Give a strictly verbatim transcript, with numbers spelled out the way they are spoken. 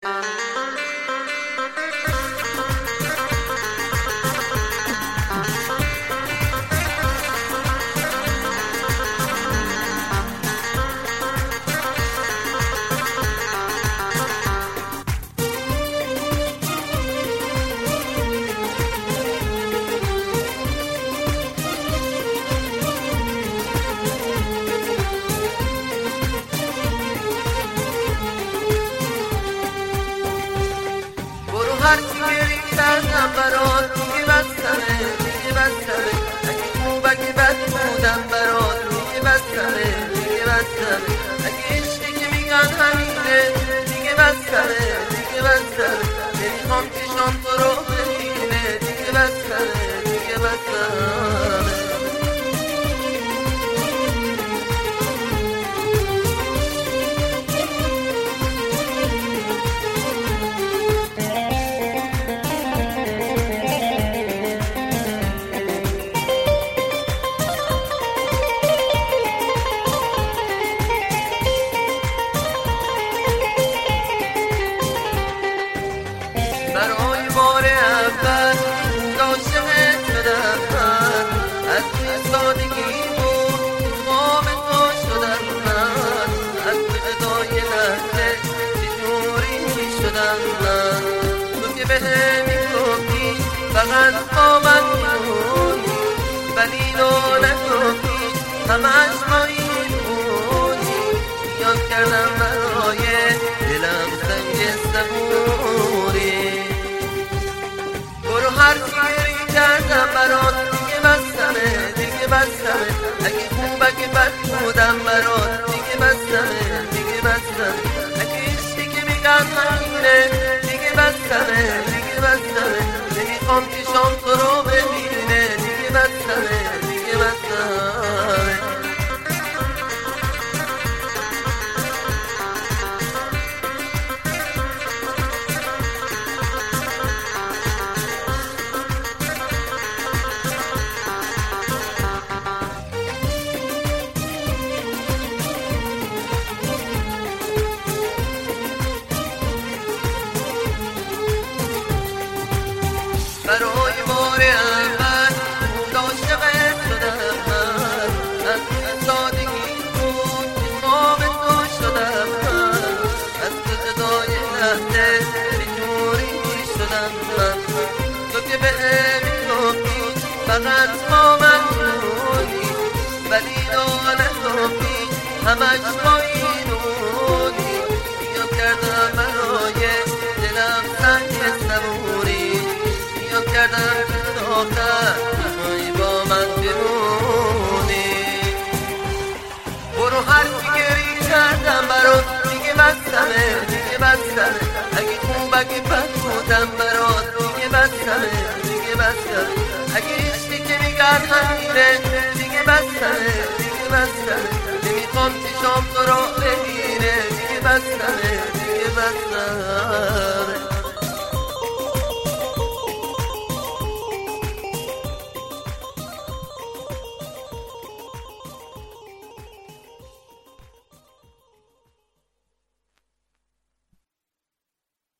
هر چی گری کردم برات دیگه بستمه دیگه بستمه اگه خوب اگه بد بودم برات دیگه بستمه دیگه بستمه اگه عشقی که میگن همینه دیگه بستمه دیگه بستمه نمیخوام چشام تو رو ببینه دیگه بستمه دیگه بستمه برای بار اول عاشقت شدم من از توی سادگی بود خواب تو شدم من از توی ادای لحظه چجوری شدم من تو که بهم میگفتی فقط خوابم میمونی ولی لو نگفتی همش مایی بودی یاد کردم برای دلم سنگ صبوری هر چی کردم برات دیگه بستمه دیگه بستمه اگه خوب اگه بد بودم برات دیگه بستمه دیگه بستمه اگه عشقی که میگن همینه دیگه بستمه دیگه بستمه نمیخوام چشام تو رو ببینه دیگه بستمه دیگه بستمه برای بار اول بود عاشقت شدم من از توی سادگی بود که خواب تو شدم من از توی ادای لحظه چجوری شدم من تو که بهم میگفتی فقط خوابم میمونی ولی لو نگفتی همش پایینونی یاد کردم برای دلم سنگ صبوری کردم تو آخر میخوای با من بمونی برو هر چی گری کردم برات دیگه بستمه دیگه بستمه اگه خوب اگه بد بودم برات دیگه بستمه دیگه بستمه اگه عشقی که میگن همینه دیگه بستمه دیگه بستمه نمیخوام چشام تو رو ببینه دیگه بستمه